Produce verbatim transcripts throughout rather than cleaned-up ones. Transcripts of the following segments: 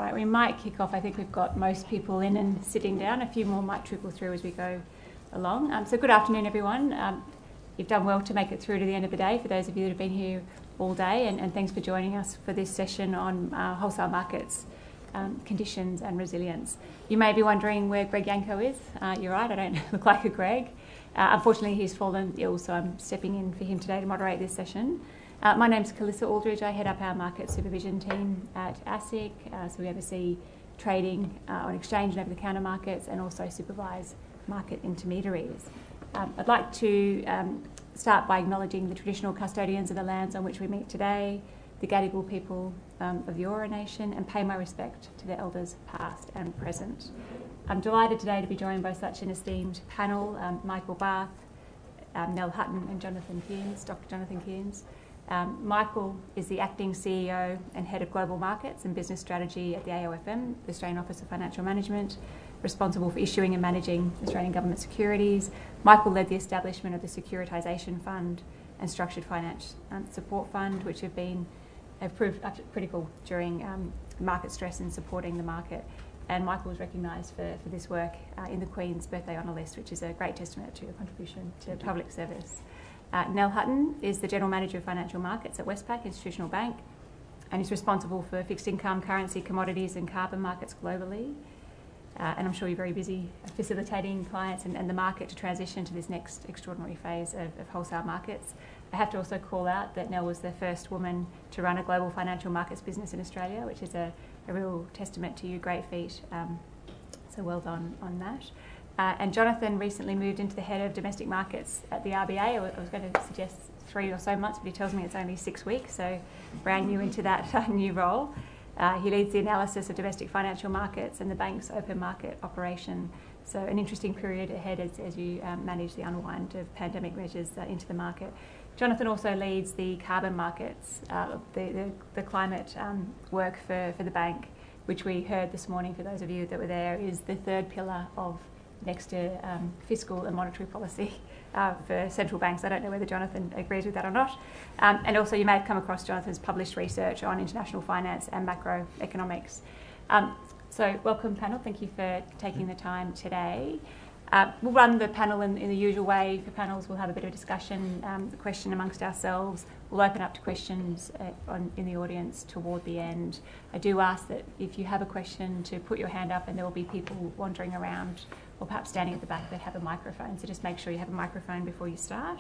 Right, we might kick off. I think we've got most people in and sitting down. A few more might trickle through as we go along. Um, so good afternoon, everyone. Um, you've done well to make it through to the end of the day, for those of you that have been here all day, and, and thanks for joining us for this session on uh, wholesale markets, um, conditions and resilience. You may be wondering where Greg Yanko is. Uh, you're right, I don't look like a Greg. Uh, unfortunately, he's fallen ill, so I'm stepping in for him today to moderate this session. Uh, my name's Calissa Aldridge. I head up our market supervision team at ASIC, uh, so we oversee trading uh, on exchange and over-the-counter markets and also supervise market intermediaries. Um, I'd like to um, start by acknowledging the traditional custodians of the lands on which we meet today, the Gadigal people um, of the Eora Nation, and pay my respect to their elders past and present. I'm delighted today to be joined by such an esteemed panel, um, Michael Barth, um, Nell Hutton and Jonathan Kearns, Doctor Jonathan Kearns. Um, Michael is the Acting C E O and Head of Global Markets and Business Strategy at the A O F M, the Australian Office of Financial Management, responsible for issuing and managing Australian government securities. Michael led the establishment of the Securitisation Fund and Structured Finance um, Support Fund, which have been have proved critical during um, market stress in supporting the market. And Michael was recognised for, for this work uh, in the Queen's Birthday Honour List, which is a great testament to your contribution to public service. Uh, Nell Hutton is the General Manager of Financial Markets at Westpac Institutional Bank and is responsible for fixed income, currency, commodities and carbon markets globally. Uh, and I'm sure you're very busy facilitating clients and, and the market to transition to this next extraordinary phase of, of wholesale markets. I have to also call out that Nell was the first woman to run a global financial markets business in Australia, which is a, a real testament to you, great feat. Um, so well done on that. Uh, and Jonathan recently moved into the head of domestic markets at the R B A. I was going to suggest three or so months, but he tells me it's only six weeks, so brand new into that uh, new role. Uh, he leads the analysis of domestic financial markets and the bank's open market operation. So an interesting period ahead as, as you um, manage the unwind of pandemic measures uh, into the market. Jonathan also leads the carbon markets, uh, the, the, the climate um, work for, for the bank, which we heard this morning, for those of you that were there, is the third pillar of next to um, fiscal and monetary policy uh, for central banks. I don't know whether Jonathan agrees with that or not. Um, and also you may have come across Jonathan's published research on international finance and macroeconomics. Um, so welcome panel, thank you for taking the time today. Uh, we'll run the panel in, in the usual way. For panels, we'll have a bit of a discussion, um, the question amongst ourselves. We'll open up to questions uh, on, in the audience toward the end. I do ask that if you have a question to put your hand up, and there will be people wandering around or perhaps standing at the back that have a microphone. So just make sure you have a microphone before you start.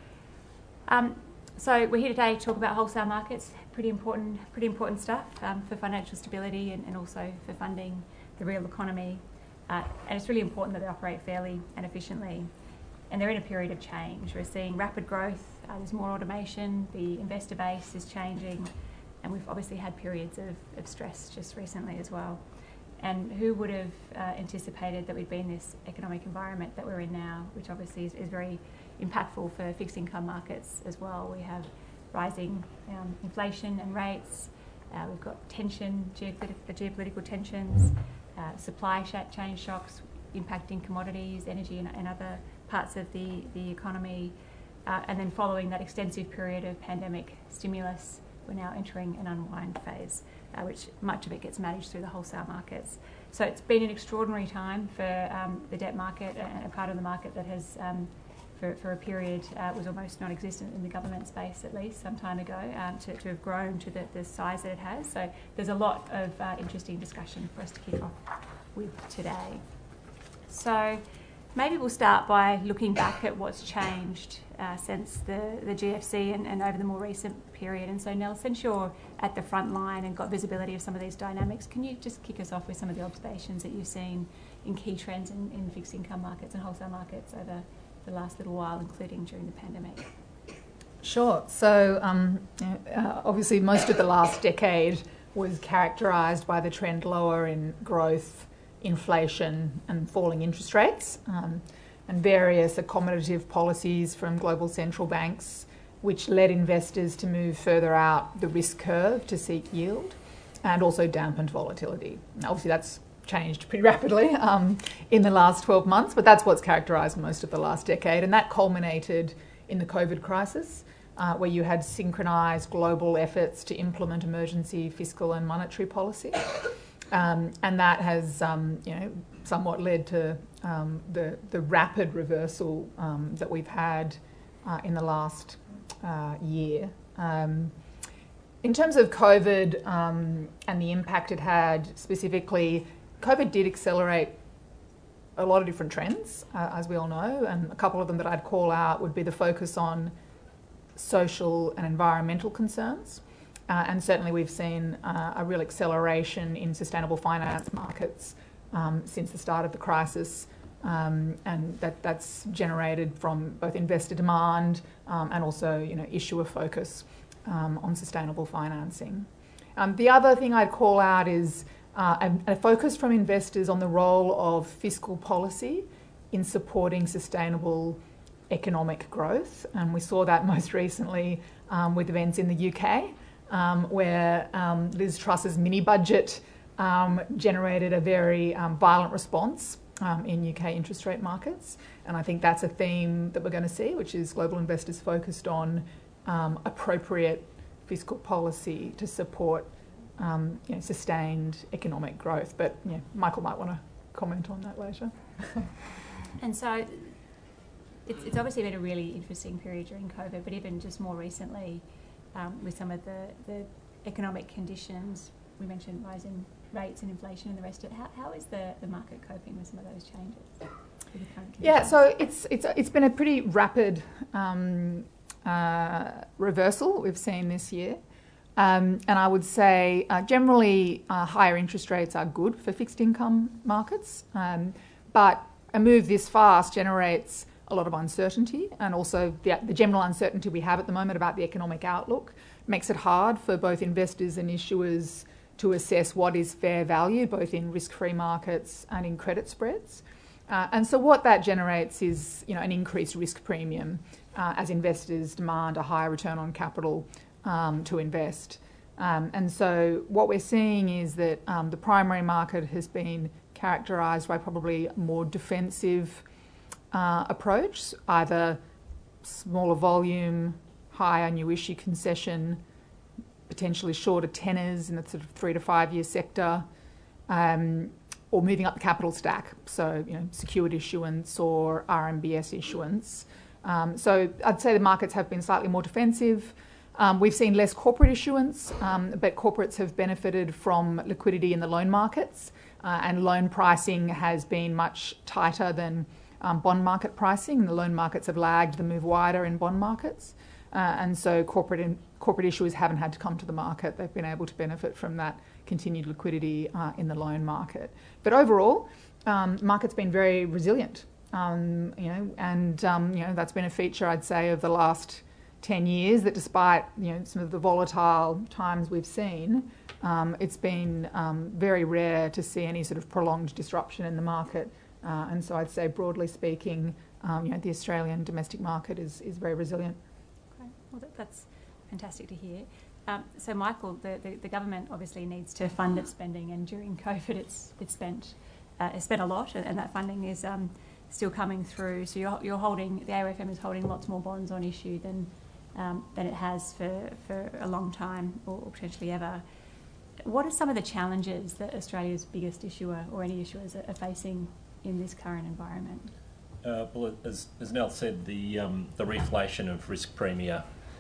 Um, so we're here today to talk about wholesale markets. Pretty important, pretty important stuff um, for financial stability and, and also for funding the real economy. Uh, and it's really important that they operate fairly and efficiently. And they're in a period of change. We're seeing rapid growth, uh, there's more automation, the investor base is changing, and we've obviously had periods of, of stress just recently as well. And who would have uh, anticipated that we'd be in this economic environment that we're in now, which obviously is, is very impactful for fixed income markets as well. We have rising um, inflation and rates, uh, we've got tension, geopolitical, geopolitical tensions, Uh, supply chain shocks impacting commodities, energy and, and other parts of the, the economy. Uh, and then following that extensive period of pandemic stimulus, we're now entering an unwind phase, uh, which much of it gets managed through the wholesale markets. So it's been an extraordinary time for um, the debt market, a, a part of the market that has, um, for, for a period, uh, was almost non-existent in the government space, at least some time ago, um, to, to have grown to the, the size that it has. So there's a lot of uh, interesting discussion for us to kick off with today. So maybe we'll start by looking back at what's changed uh, since the, the G F C and, and over the more recent period. And so Nell, since you're at the front line and got visibility of some of these dynamics, can you just kick us off with some of the observations that you've seen in key trends in, in fixed income markets and wholesale markets over the last little while, including during the pandemic? Sure. So um, uh, obviously most of the last decade was characterised by the trend lower in growth, inflation and falling interest rates, um, and various accommodative policies from global central banks, which led investors to move further out the risk curve to seek yield, and also dampened volatility. Now, obviously that's changed pretty rapidly um, in the last twelve months, but that's what's characterised most of the last decade, and that culminated in the COVID crisis, uh, where you had synchronised global efforts to implement emergency fiscal and monetary policy. Um, and that has, um, you know, somewhat led to um, the, the rapid reversal um, that we've had uh, in the last uh, year. Um, in terms of COVID um, and the impact it had specifically, COVID did accelerate a lot of different trends, uh, as we all know, and a couple of them that I'd call out would be the focus on social and environmental concerns. Uh, and certainly we've seen uh, a real acceleration in sustainable finance markets um, since the start of the crisis. Um, and that, that's generated from both investor demand um, and also, you know, issuer focus um, on sustainable financing. Um, the other thing I'd call out is uh, a, a focus from investors on the role of fiscal policy in supporting sustainable economic growth. And we saw that most recently um, with events in the U K, um, where um, Liz Truss's mini budget um, generated a very um, violent response Um, in U K interest rate markets. And I think that's a theme that we're going to see, which is global investors focused on um, appropriate fiscal policy to support um, you know, sustained economic growth. But yeah, Michael might want to comment on that later. And so it's, it's obviously been a really interesting period during COVID, but even just more recently um, with some of the, the economic conditions, we mentioned rising rates and inflation and the rest of it. How, how is the, the market coping with some of those changes? With the current yeah, so it's it's it's been a pretty rapid um, uh, reversal we've seen this year. Um, and I would say uh, generally uh, higher interest rates are good for fixed income markets. Um, but a move this fast generates a lot of uncertainty, and also the, the general uncertainty we have at the moment about the economic outlook makes it hard for both investors and issuers to assess what is fair value, both in risk-free markets and in credit spreads. Uh, and so what that generates is, you know, an increased risk premium uh, as investors demand a higher return on capital um, to invest. Um, and so what we're seeing is that um, the primary market has been characterised by probably a more defensive uh, approach, either smaller volume, higher new issue concession, potentially shorter tenors in the sort of three to five year sector, um, or moving up the capital stack, so you know, secured issuance or R M B S issuance. Um, so I'd say the markets have been slightly more defensive. Um, we've seen less corporate issuance, um, but corporates have benefited from liquidity in the loan markets, uh, and loan pricing has been much tighter than um, bond market pricing. The loan markets have lagged the move wider in bond markets. Uh, and so corporate in, corporate issuers haven't had to come to the market. They've been able to benefit from that continued liquidity uh, in the loan market. But overall, um, market's been very resilient. Um, you know, and um, you know that's been a feature, I'd say, of the last ten years. That despite you know some of the volatile times we've seen, um, it's been um, very rare to see any sort of prolonged disruption in the market. Uh, and so I'd say, broadly speaking, um, you know, the Australian domestic market is is very resilient. Well, that, that's fantastic to hear. Um, so, Michael, the, the, the government obviously needs to fund its spending, and during COVID, it's it's spent uh, it's spent a lot, and, and that funding is um, still coming through. So, you're you're holding the A O F M is holding lots more bonds on issue than um, than it has for, for a long time, or, or potentially ever. What are some of the challenges that Australia's biggest issuer or any issuers are, are facing in this current environment? Uh, well, as as Nell said, the um, the reflation of risk premia.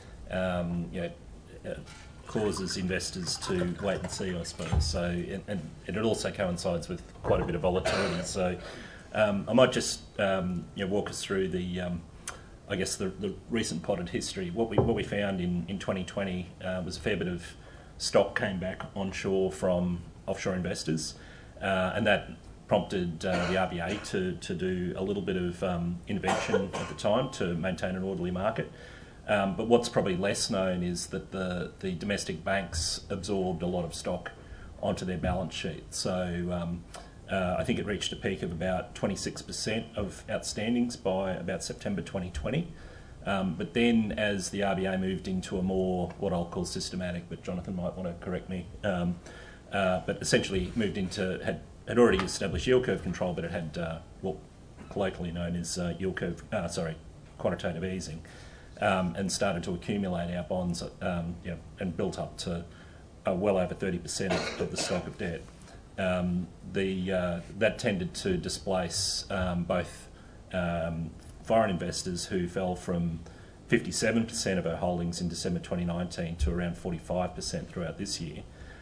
Um, you know, uh, causes investors to wait and see, I suppose. So, and, and it also coincides with quite a bit of volatility. So, um, I might just um, you know walk us through the, um, I guess the, the recent potted history. What we what we found in in twenty twenty uh, was a fair bit of stock came back onshore from offshore investors, uh, and that prompted uh, the R B A to to do a little bit of um, intervention at the time to maintain an orderly market. Um, but what's probably less known is that the, the domestic banks absorbed a lot of stock onto their balance sheet. So um, uh, I think it reached a peak of about twenty-six percent of outstandings by about September twenty twenty. Um, but then as the R B A moved into a more, what I'll call systematic, but Jonathan might want to correct me, um, uh, but essentially moved into, had, had already established yield curve control, but it had uh, what colloquially known as uh, yield curve, uh, sorry, quantitative easing. Um, and started to accumulate our bonds um, you know, and built up to uh, well over thirty percent of, of the stock of debt. um, the uh, that tended to displace um, both um, foreign investors who fell from fifty-seven percent of our holdings in December twenty nineteen to around forty-five percent throughout this year.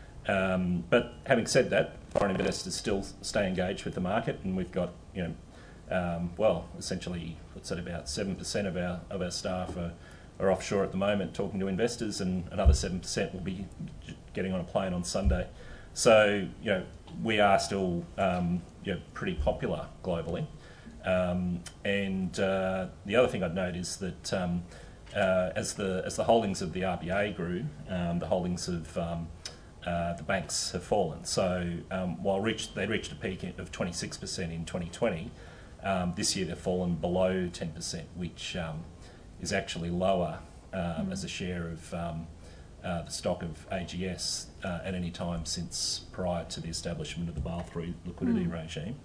Um, but having said that, foreign investors still stay engaged with the market, and we've got, you know, um, well, essentially, what's that, about seven percent of our of our staff are, are offshore at the moment talking to investors, and another seven percent will be getting on a plane on Sunday. So, you know, we are still um, you know, pretty popular globally. Um, and uh, the other thing I'd note is that um, uh, as the as the holdings of the R B A grew, um, the holdings of um, uh, the banks have fallen. So um, while reached, they reached a peak of twenty-six percent in twenty twenty, um, this year they've fallen below ten percent, which um, is actually lower um, mm. as a share of um, uh, the stock of A G S uh, at any time since prior to the establishment of the Basel three liquidity mm. regime.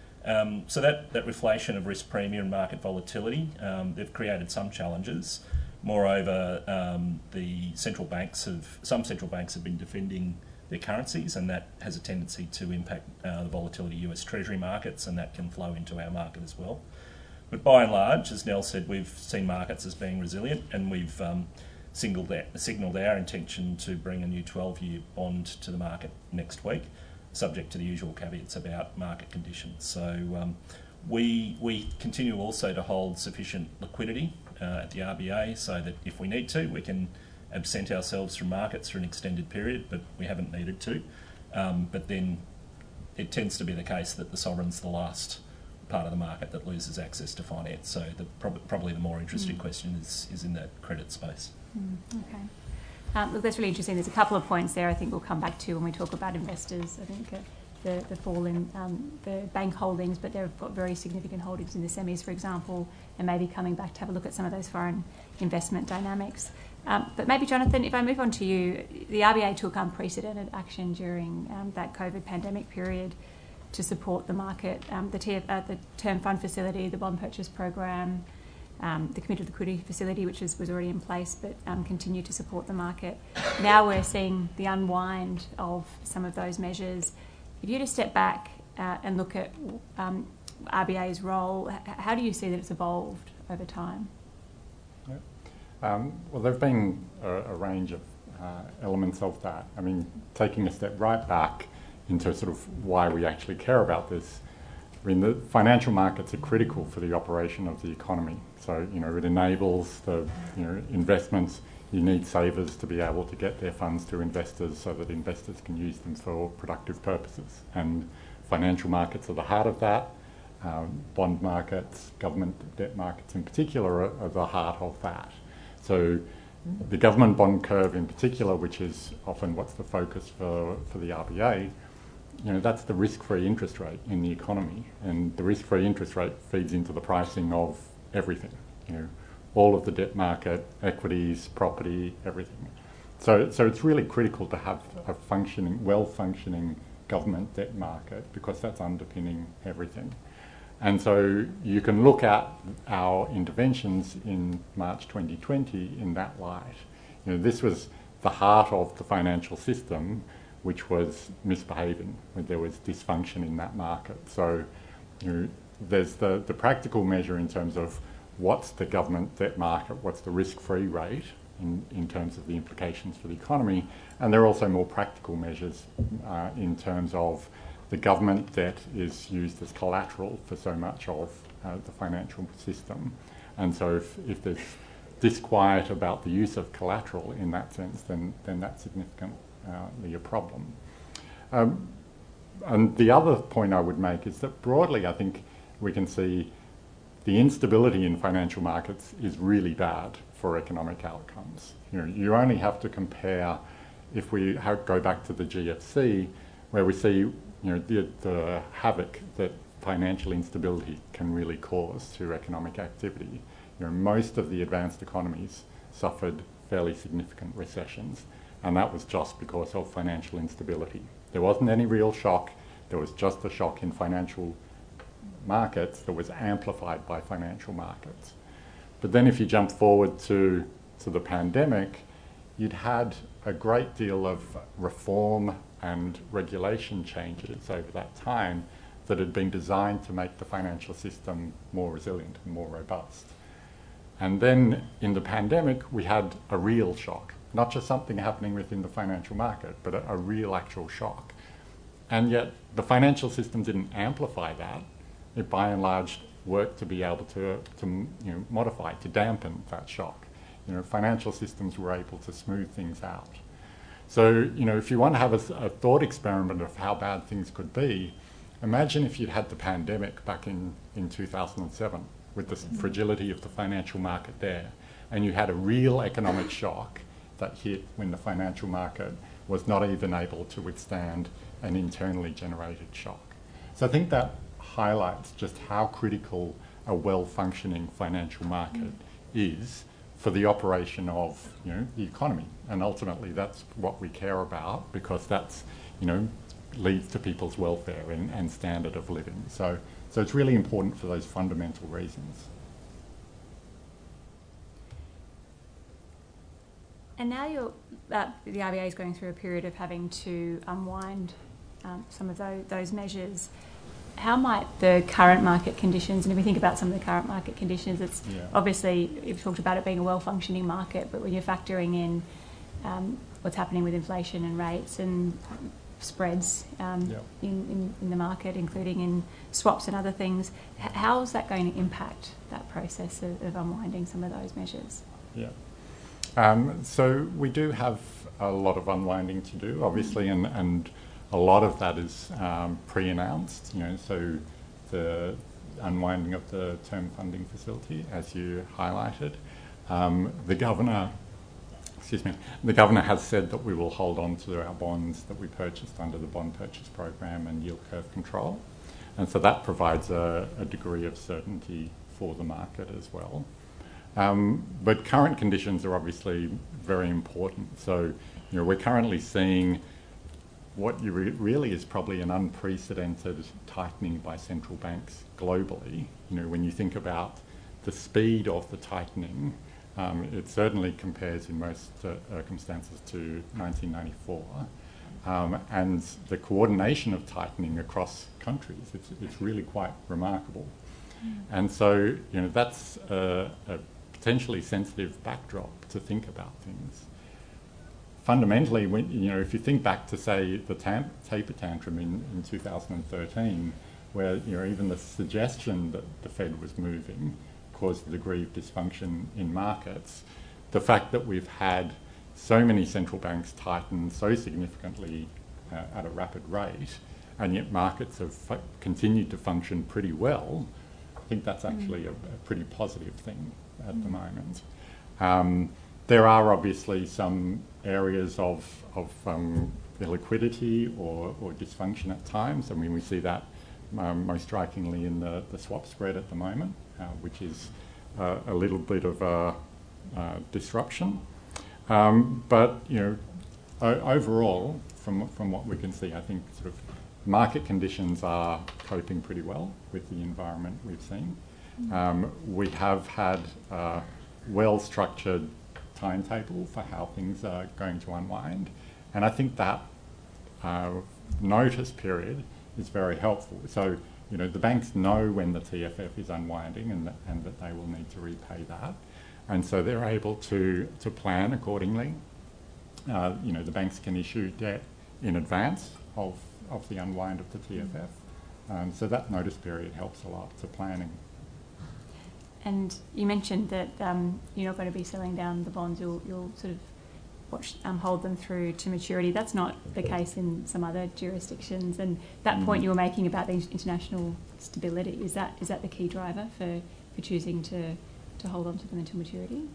Um, so that, that reflation of risk premia and market volatility, um, they've created some challenges. Moreover, um, the central banks have, some central banks have been defending their currencies, and that has a tendency to impact uh, the volatility of U S Treasury markets, and that can flow into our market as well. But by and large, as Nell said, we've seen markets as being resilient, and we've um, signalled, that, signalled our intention to bring a new twelve-year bond to the market next week, subject to the usual caveats about market conditions. So um, we we continue also to hold sufficient liquidity uh, at the R B A, so that if we need to, we can absent ourselves from markets for an extended period, but we haven't needed to. Um, but then it tends to be the case that the sovereign's the last part of the market that loses access to finance. So the, prob- probably the more interesting mm. question is, is in that credit space. Mm, okay. Um, look, that's really interesting. There's a couple of points there I think we'll come back to when we talk about investors. I think uh, the, the fall in um, the bank holdings, but they've got very significant holdings in the semis, for example, and maybe coming back to have a look at some of those foreign investment dynamics. Um, but maybe, Jonathan, if I move on to you, the R B A took unprecedented action during um, that COVID pandemic period to support the market. Um, the, T F, uh, the Term Fund Facility, the Bond Purchase Program, Um, the Committed Liquidity Facility, which is, was already in place, but um, continued to support the market. Now we're seeing the unwind of some of those measures. If you just step back uh, and look at um, R B A's role, h- how do you see that it's evolved over time? Yeah. Um, well, there have been a, a range of uh, elements of that. I mean, taking a step right back into sort of why we actually care about this. I mean, the financial markets are critical for the operation of the economy. So, you know, it enables the, you know, investments. You need savers to be able to get their funds to investors so that investors can use them for productive purposes. And financial markets are the heart of that. Um, bond markets, government debt markets in particular, are, are the heart of that. So the government bond curve in particular, which is often what's the focus for, for the R B A, you know, that's the risk-free interest rate in the economy, and the risk-free interest rate feeds into the pricing of everything, you know, all of the debt market, equities, property, everything. So, so it's really critical to have a functioning, well-functioning government debt market, because that's underpinning everything. And so you can look at our interventions in March twenty twenty in that light. You know, this was the heart of the financial system, which was misbehaving, when there was dysfunction in that market. So, you know, there's the, the practical measure in terms of what's the government debt market, what's the risk-free rate in, in terms of the implications for the economy, and there are also more practical measures uh, in terms of the government debt is used as collateral for so much of uh, the financial system. And so if, if there's disquiet about the use of collateral in that sense, then, then that's significant. Uh, a problem. Um, and the other point I would make is that broadly I think we can see the instability in financial markets is really bad for economic outcomes. You know, you only have to compare, if we ha- go back to the G F C, where we see, you know, the, the havoc that financial instability can really cause to economic activity. You know, most of the advanced economies suffered fairly significant recessions, and that was just because of financial instability. There wasn't any real shock, there was just a shock in financial markets that was amplified by financial markets. But then if you jump forward to, to the pandemic, you'd had a great deal of reform and regulation changes over that time that had been designed to make the financial system more resilient and more robust. And then in the pandemic, we had a real shock, not just something happening within the financial market, but a, a real actual shock. And yet the financial system didn't amplify that. It by and large worked to be able to, to you know, modify, to dampen that shock. You know, financial systems were able to smooth things out. So, you know, if you want to have a, a thought experiment of how bad things could be, imagine if you'd had the pandemic back in, in two thousand seven with the mm-hmm. fragility of the financial market there, and you had a real economic shock that hit when the financial market was not even able to withstand an internally generated shock. So I think that highlights just how critical a well-functioning financial market mm-hmm. is for the operation of, you know, the economy. And ultimately that's what we care about, because that's, you know, leads to people's welfare and, and standard of living. So, so it's really important for those fundamental reasons. And now you're, uh, the R B A is going through a period of having to unwind um, some of those, those measures. How might the current market conditions, and if we think about some of the current market conditions, it's yeah. obviously, you've talked about it being a well-functioning market, but when you're factoring in um, what's happening with inflation and rates and spreads um, yeah. in, in, in the market, including in swaps and other things, h- how is that going to impact that process of, of unwinding some of those measures? Yeah. Um, so we do have a lot of unwinding to do, obviously, and, and a lot of that is um, pre-announced, you know, so the unwinding of the term funding facility, as you highlighted. Um, the governor, excuse me, the governor has said that we will hold on to our bonds that we purchased under the bond purchase program and yield curve control. And so that provides a, a degree of certainty for the market as well. Um, but current conditions are obviously very important. So, you know, we're currently seeing what you re- really is probably an unprecedented tightening by central banks globally. You know, when you think about the speed of the tightening, um, it certainly compares in most uh, circumstances to nineteen ninety-four. Um, and the coordination of tightening across countries, it's, it's really quite remarkable. Mm. And so, you know, that's a, a potentially sensitive backdrop to think about things. Fundamentally, when, you know, if you think back to, say, the tam- taper tantrum in, in two thousand thirteen, where, you know, even the suggestion that the Fed was moving caused a degree of dysfunction in markets, the fact that we've had so many central banks tighten so significantly uh, at a rapid rate, and yet markets have fu- continued to function pretty well, I think that's actually mm. a, a pretty positive thing at mm. the moment. Um, there are obviously some areas of, of um, illiquidity or, or dysfunction at times. I mean, we see that um, most strikingly in the, the swap spread at the moment, uh, which is uh, a little bit of a uh, disruption. Um, but, you know, o- overall, from, from what we can see, I think sort of market conditions are coping pretty well with the environment we've seen. Um, we have had a well-structured timetable for how things are going to unwind, and I think that uh, notice period is very helpful. So, you know, the banks know when the T F F is unwinding and that, and that they will need to repay that, and so they're able to, to plan accordingly. Uh, you know, the banks can issue debt in advance of, of the unwind of the T F F, um, so that notice period helps a lot to planning. And you mentioned that um, you're not going to be selling down the bonds, you'll, you'll sort of watch, um, hold them through to maturity. That's not the case in some other jurisdictions. And that mm. point you were making about the international stability, is that is that the key driver for, for choosing to, to hold on to them until maturity?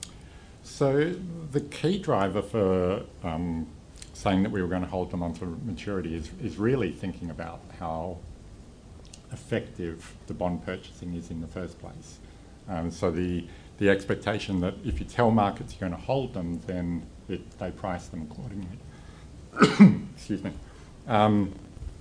So the key driver for um, saying that we were going to hold them until maturity is, is really thinking about how effective the bond purchasing is in the first place. Um, so the the expectation that if you tell markets you're going to hold them, then it, they price them accordingly. Excuse me. Um,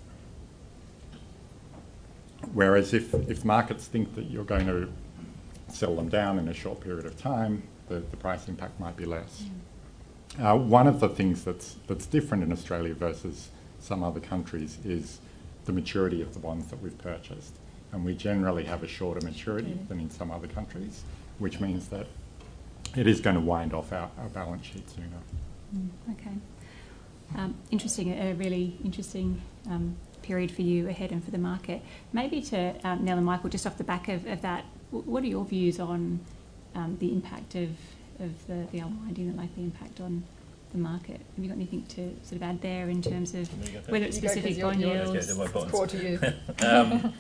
whereas if, if markets think that you're going to sell them down in a short period of time, the, the price impact might be less. Mm. Uh, one of the things that's that's different in Australia versus some other countries is the maturity of the bonds that we've purchased. And we generally have a shorter maturity than in some other countries, which means that it is going to wind off our, our balance sheet sooner. Mm, okay. Um, interesting, a really interesting um, period for you ahead and for the market. Maybe to um, Nell and Michael, just off the back of, of that, what are your views on um, the impact of, of the, the unwinding, the likely impact on the market? Have you got anything to sort of add there in terms of whether it's specific bond yields? To you. um,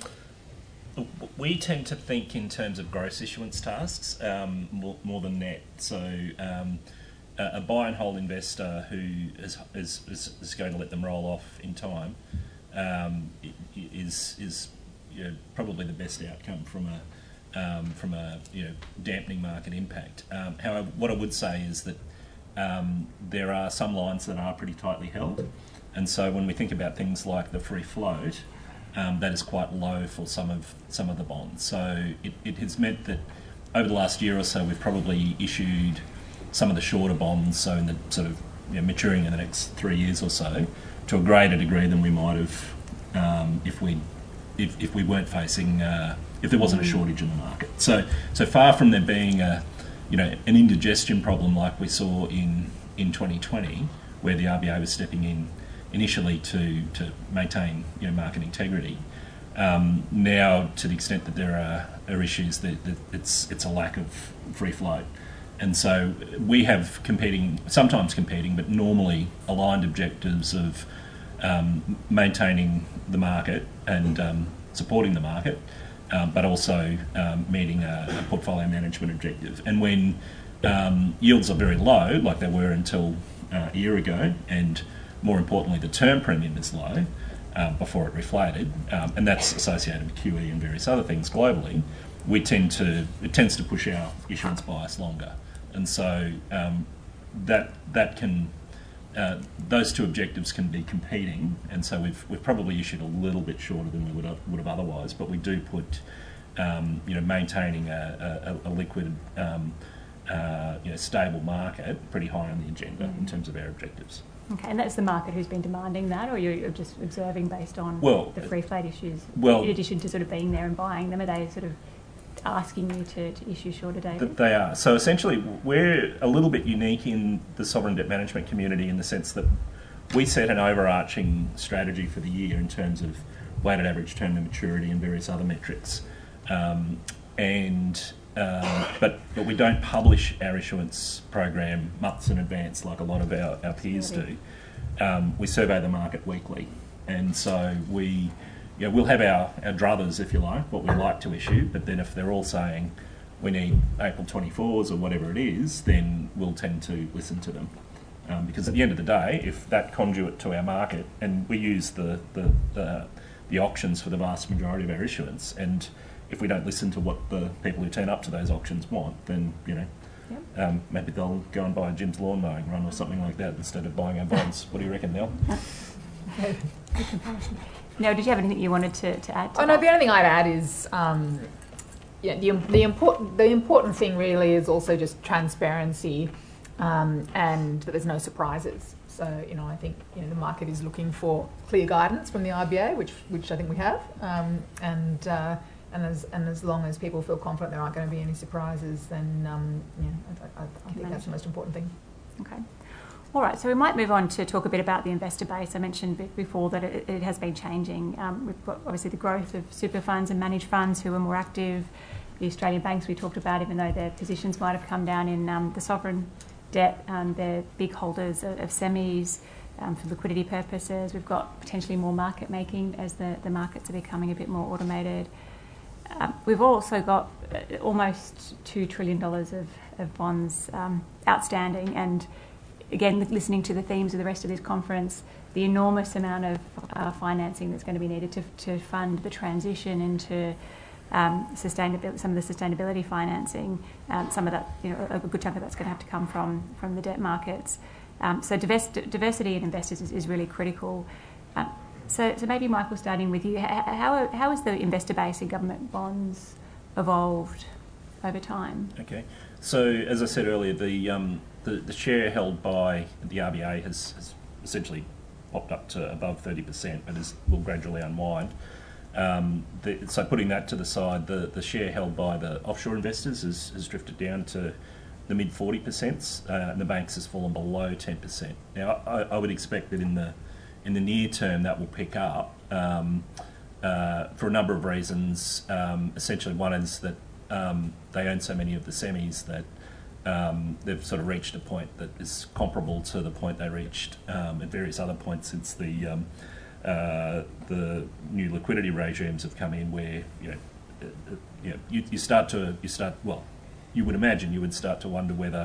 we tend to think in terms of gross issuance tasks um, more, more than net. So um, a, a buy and hold investor who is, is, is, is going to let them roll off in time um, is, is you know, probably the best outcome from a um, from a you know dampening market impact. Um, however, what I would say is that um, there are some lines that are pretty tightly held, and so when we think about things like the free float, um, that is quite low for some of some of the bonds. So it, it has meant that over the last year or so, we've probably issued some of the shorter bonds, so in the sort of you know, maturing in the next three years or so, to a greater degree than we might have um, if we if, if we weren't facing uh, if there wasn't a shortage in the market. So so far from there being a you know an indigestion problem like we saw in in twenty twenty, where the R B A was stepping in initially to to maintain you know market integrity. Um, now, to the extent that there are, are issues, that, that it's it's a lack of free float, and so we have competing, sometimes competing, but normally aligned objectives of um, maintaining the market and um, supporting the market, um, but also um, meeting a, a portfolio management objective. And when um, yields are very low, like they were until uh, a year ago, and more importantly, the term premium is low. Um, before it reflated, um, and that's associated with Q E and various other things globally, we tend to it tends to push our issuance bias longer, and so um, that that can uh, those two objectives can be competing, and so we've we've probably issued a little bit shorter than we would have, would have otherwise, but we do put um, you know maintaining a, a, a liquid um, uh, you know stable market pretty high on the agenda mm. in terms of our objectives. Okay, and that's the market who's been demanding that, or you're just observing based on well, the free float issues? Well, in addition to sort of being there and buying them, are they sort of asking you to, to issue shorter dated? They are. So essentially, we're a little bit unique in the sovereign debt management community in the sense that we set an overarching strategy for the year in terms of weighted average term to maturity and various other metrics, um, and. Um, but, but we don't publish our issuance program months in advance like a lot of our, our peers do. Um, we survey the market weekly, and so we, you know, we'll have our, our druthers, if you like, what we'd like to issue, but then if they're all saying we need April twenty-fours or whatever it is, then we'll tend to listen to them. Um, because at the end of the day, if that conduit to our market, and we use the, the, the, the auctions for the vast majority of our issuance, and if we don't listen to what the people who turn up to those auctions want, then, you know, yep. um, maybe they'll go and buy a Jim's lawn mowing run or something like that instead of buying our bonds. What do you reckon, Nell? Good comparison. Nell, did you have anything you wanted to, to add to Oh, that? no, the only thing I'd add is, um, yeah, the, the, important, the important thing really is also just transparency um, and that there's no surprises. So, you know, I think you know the market is looking for clear guidance from the R B A, which which I think we have, um, and uh, And as and as long as people feel confident there aren't going to be any surprises, then um, yeah, I, I, I think that's the most important thing. Okay. All right, so we might move on to talk a bit about the investor base. I mentioned before that it, it has been changing. Um, we've got obviously the growth of super funds and managed funds who are more active. The Australian banks we talked about, even though their positions might have come down in um, the sovereign debt, um, they're big holders of, of semis. Um, for liquidity purposes. We've got potentially more market making as the, the markets are becoming a bit more automated. Um, we've also got uh, almost two trillion dollars of, of bonds um, outstanding, and again, listening to the themes of the rest of this conference, the enormous amount of uh, financing that's going to be needed to, to fund the transition into um, sustainability, some of the sustainability financing, um, some of that, you know, a good chunk of that's going to have to come from, from the debt markets. Um, so divers- diversity in investors is, is really critical. Um, So, so maybe Michael, starting with you, how how has the investor base in government bonds evolved over time? Okay, so as I said earlier, the um, the, the share held by the R B A has, has essentially popped up to above thirty percent, but is, will gradually unwind. Um, the, so putting that to the side, the, the share held by the offshore investors has, has drifted down to the mid forty percent, uh, and the banks has fallen below ten percent. Now, I, I would expect that in the in the near term that will pick up um, uh, for a number of reasons. Um, essentially, one is that um, they own so many of the semis that um, they've sort of reached a point that is comparable to the point they reached um, at various other points since the um, uh, the new liquidity regimes have come in, where you know, uh, you, know you, you start to you start well. You would imagine you would start to wonder whether,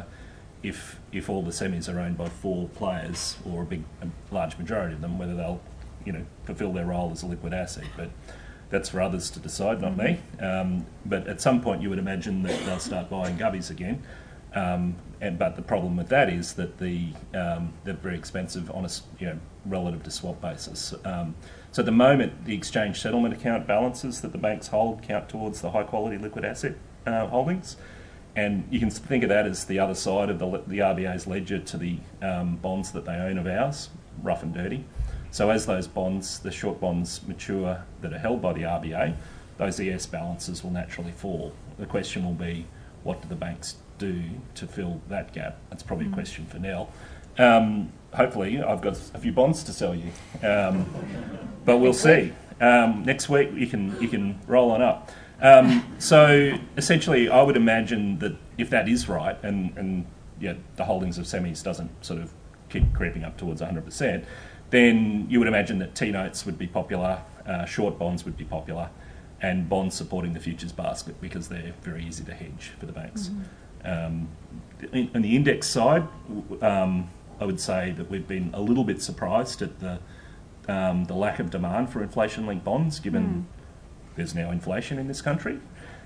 if if all the semis are owned by four players or a big, a large majority of them, whether they'll, you know, fulfil their role as a liquid asset. But that's for others to decide, not me. Um, but at some point, you would imagine that they'll start buying gubbies again. Um, and but the problem with that is that the um, they're very expensive on a you know relative to swap basis. Um, so at the moment, the exchange settlement account balances that the banks hold count towards the high quality liquid asset uh, holdings. And you can think of that as the other side of the, the R B A's ledger to the um, bonds that they own of ours, rough and dirty. So as those bonds, the short bonds mature that are held by the R B A, those E S balances will naturally fall. The question will be, what do the banks do to fill that gap? That's probably mm. a question for Nell. Um, hopefully, I've got a few bonds to sell you, um, but we'll see. Um, next week, you can you can roll on up. Um, so essentially, I would imagine that if that is right, and, and yeah, the holdings of semis doesn't sort of keep creeping up towards one hundred percent, then you would imagine that T-notes would be popular, uh, short bonds would be popular, and bonds supporting the futures basket because they're very easy to hedge for the banks. Mm-hmm. Um, in, on the index side, um, I would say that we've been a little bit surprised at the um, the lack of demand for inflation-linked bonds, given mm. there's now inflation in this country.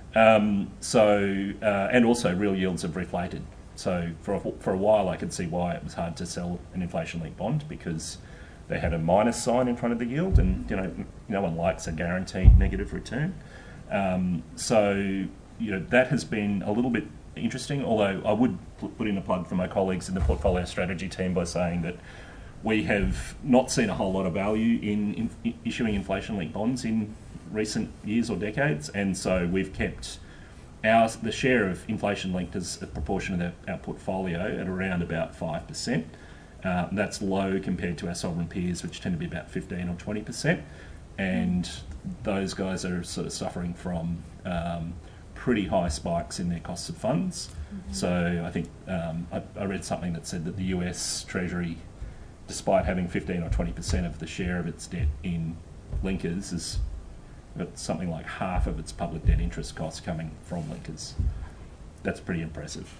Um, so, uh, and also real yields have reflated. So for a, for a while I could see why it was hard to sell an inflation-linked bond, because they had a minus sign in front of the yield, and you know no one likes a guaranteed negative return. Um, so you know that has been a little bit interesting, although I would put in a plug for my colleagues in the portfolio strategy team by saying that we have not seen a whole lot of value in, in issuing inflation-linked bonds in recent years or decades, and so we've kept our the share of inflation-linked as a proportion of the, our portfolio at around about five percent. Uh, that's low compared to our sovereign peers, which tend to be about fifteen or twenty percent, and those guys are sort of suffering from um, pretty high spikes in their costs of funds. Mm-hmm. So I think um, I, I read something that said that the U S Treasury, despite having fifteen or twenty percent of the share of its debt in linkers, has got something like half of its public debt interest costs coming from linkers. That's pretty impressive.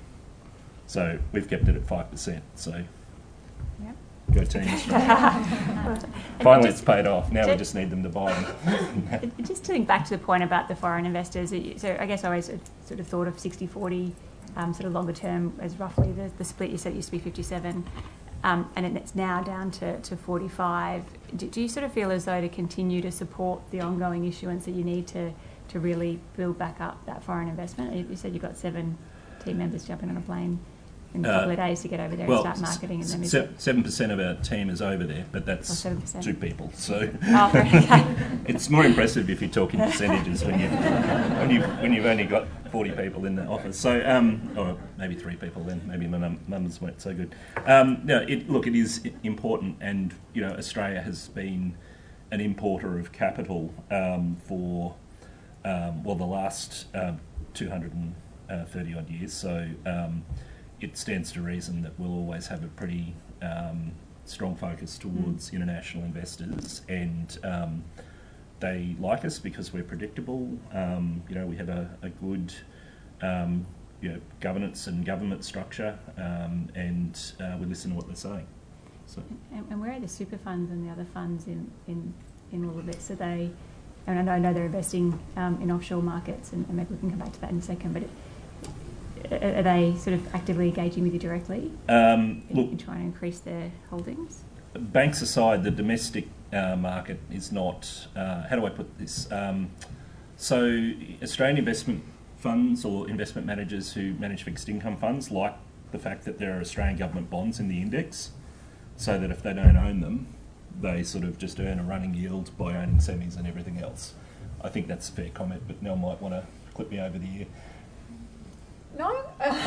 So we've kept it at five percent. So yep. Go team Australia. Finally, just, it's paid off. Now just, we just need them to buy them. Just to think back to the point about the foreign investors, so I guess I always sort of thought of sixty forty, um, sort of longer term, as roughly the, the split you said used to be fifty-seven. Um, and it's now down to, to forty-five. Do, do you sort of feel as though to continue to support the ongoing issuance that you need to, to really build back up that foreign investment? You said you've got seven team members jumping on a plane in a couple uh, of days to get over there well, and start marketing. And se- seven percent of our team is over there, but that's oh, two people. So oh, okay. It's more impressive if you're talking percentages when you when you when you've only got forty people in the office. So um, or maybe three people. Then maybe my num- numbers weren't so good. Um, no, it, look, it is important, and you know, Australia has been an importer of capital um, for um, well the last um, two hundred thirty odd years. So. Um, It stands to reason that we'll always have a pretty um, strong focus towards mm. international investors, and um, they like us because we're predictable. Um, you know, we have a, a good um, you know, governance and government structure, um, and uh, we listen to what they're saying. So. And, and where are the super funds and the other funds in, in, in all of this? Are they? And I know, I know they're investing um, in offshore markets, and, and maybe we can come back to that in a second. But it, are they sort of actively engaging with you directly um, in, look, in trying to increase their holdings? Banks aside, the domestic uh, market is not, uh, how do I put this? Um, so Australian investment funds or investment managers who manage fixed income funds like the fact that there are Australian government bonds in the index, so that if they don't own them, they sort of just earn a running yield by owning semis and everything else. I think that's a fair comment, but Nell might want to clip me over the ear. No?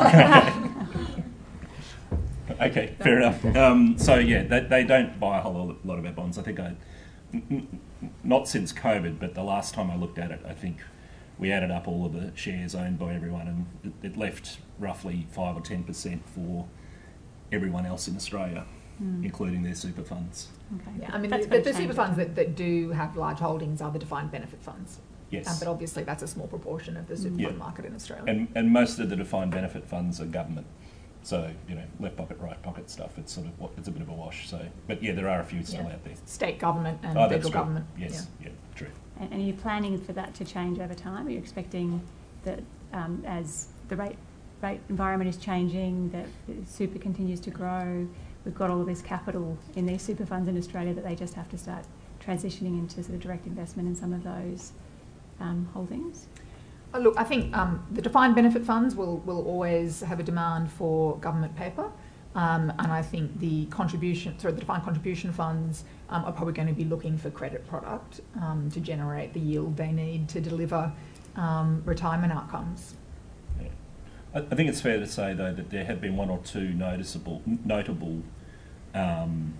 Okay, fair enough. Um, so yeah, they, they don't buy a whole lot, lot of our bonds. I think I, n- n- not since COVID, but the last time I looked at it, I think we added up all of the shares owned by everyone, and it, it left roughly five or ten percent for everyone else in Australia, Mm. including their super funds. Okay. Yeah, I mean, That's the, gotta the, the change super it. funds that, that do have large holdings are the defined benefit funds. Yes. Um, but obviously that's a small proportion of the super Yeah. fund market in Australia. And, and most of the defined benefit funds are government. So, you know, left pocket, right pocket stuff, it's sort of, wa- it's a bit of a wash. So, but yeah, there are a few still Yeah. out there. State government and Oh, that's federal true. government. Yes, yeah, true. And, and are you planning for that to change over time? Are you expecting that um, as the rate rate environment is changing, that the super continues to grow, we've got all of this capital in these super funds in Australia that they just have to start transitioning into sort of direct investment in some of those um, holdings? Oh, look, I think um, the defined benefit funds will, will always have a demand for government paper. Um, and I think the contribution, sorry, the defined contribution funds um, are probably going to be looking for credit product um, to generate the yield they need to deliver um, retirement outcomes. Yeah. I, I think it's fair to say, though, that there have been one or two noticeable, notable um,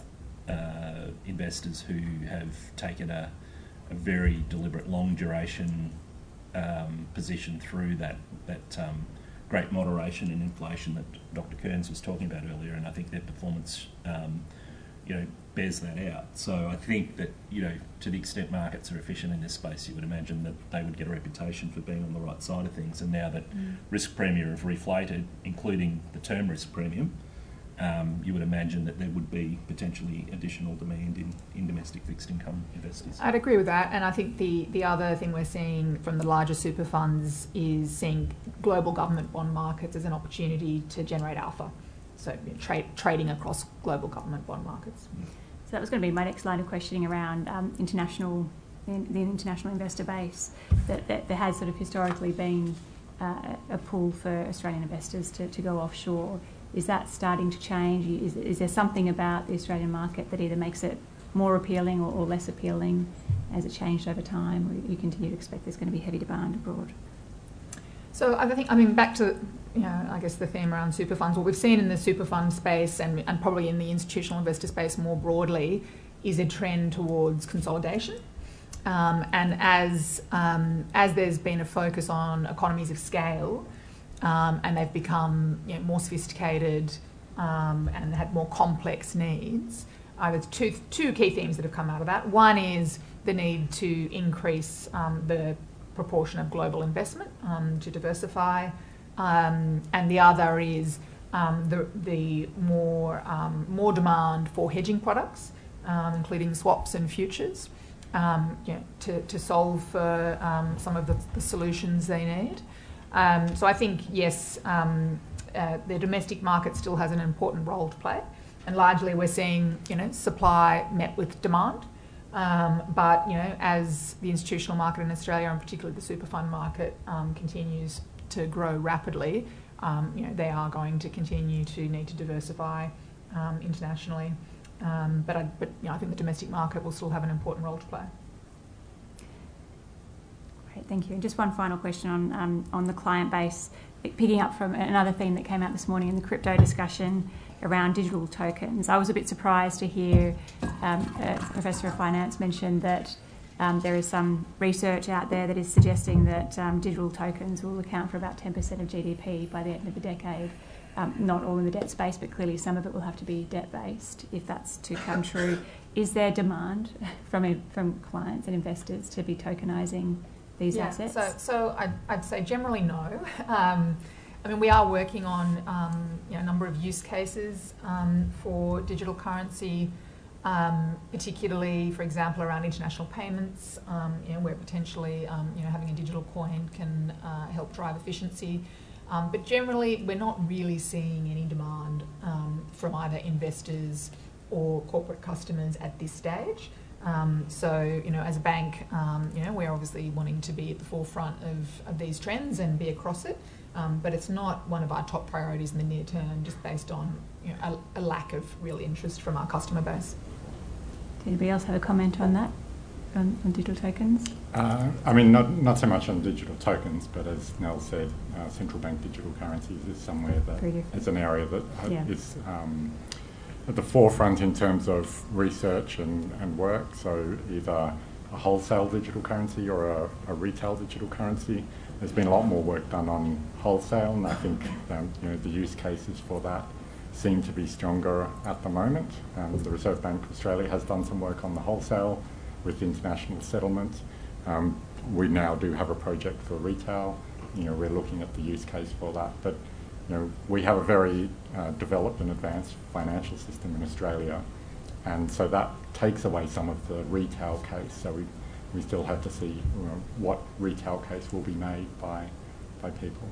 uh, investors who have taken a, a very deliberate long duration um, position through that that um, great moderation in inflation that Doctor Kearns was talking about earlier, and I think their performance, um, you know, bears that out. So I think that, you know, to the extent markets are efficient in this space, you would imagine that they would get a reputation for being on the right side of things. And now that Mm. risk premium have reflated, including the term risk premium, um, you would imagine that there would be potentially additional demand in, in domestic fixed income investors. I'd agree with that, and I think the, the other thing we're seeing from the larger super funds is seeing global government bond markets as an opportunity to generate alpha. So you know, trade, trading across global government bond markets. So that was going to be my next line of questioning around um, international, the, the international investor base. That, that there has sort of historically been uh, a pull for Australian investors to, to go offshore. Is that starting to change? Is, is there something about the Australian market that either makes it more appealing or, or less appealing as it changed over time, or you continue to expect there's going to be heavy demand abroad? So I think, I mean, back to, you know, I guess the theme around super funds, what we've seen in the super fund space and, and probably in the institutional investor space more broadly is a trend towards consolidation. Um, and as, um, as there's been a focus on economies of scale, um, and they've become, you know, more sophisticated um, and had more complex needs, uh, there's two, two key themes that have come out of that. One is the need to increase um, the proportion of global investment um, to diversify, um, and the other is um, the, the more, um, more demand for hedging products, um, including swaps and futures, um, you know, to, to solve for um, some of the, the solutions they need. Um, so I think, yes, um, uh, the domestic market still has an important role to play, and largely we're seeing, you know, supply met with demand. Um, but, you know, as the institutional market in Australia, and particularly the super fund market, um, continues to grow rapidly, um, you know, they are going to continue to need to diversify um, internationally. Um, but, I, but you know, I think the domestic market will still have an important role to play. Great, thank you. And just one final question on um, on the client base, picking up from another theme that came out this morning in the crypto discussion around digital tokens. I was a bit surprised to hear um, a Professor of Finance mention that um, there is some research out there that is suggesting that um, digital tokens will account for about ten percent of G D P by the end of the decade. Um, not all in the debt space, but clearly some of it will have to be debt-based if that's to come true. Is there demand from from clients and investors to be tokenising these yeah, assets? So, so I'd, I'd say generally no. Um, I mean, we are working on um, you know, a number of use cases um, for digital currency, um, particularly, for example, around international payments, um, you know, where potentially um, you know, having a digital coin can uh, help drive efficiency. Um, but generally, we're not really seeing any demand um, from either investors or corporate customers at this stage. Um, so, you know, as a bank, um, you know, we're obviously wanting to be at the forefront of, of these trends and be across it. Um, but it's not one of our top priorities in the near term, just based on, you know, a, a lack of real interest from our customer base. anybody else have a comment on that, on, on digital tokens? Uh, I mean, not, not so much on digital tokens, but as Nell said, uh, central bank digital currencies is somewhere that is an area that ha- yeah. is um, at the forefront in terms of research and, and work. So either a wholesale digital currency or a, a retail digital currency. There's been a lot more work done on wholesale, and I think um, you know the use cases for that seem to be stronger at the moment. Um, the Reserve Bank of Australia has done some work on the wholesale with international settlement. Um, we now do have a project for retail. You know, we're looking at the use case for that. But you know, we have a very uh, developed and advanced financial system in Australia, and so that takes away some of the retail case. So we we still have to see you know, what retail case will be made by by people.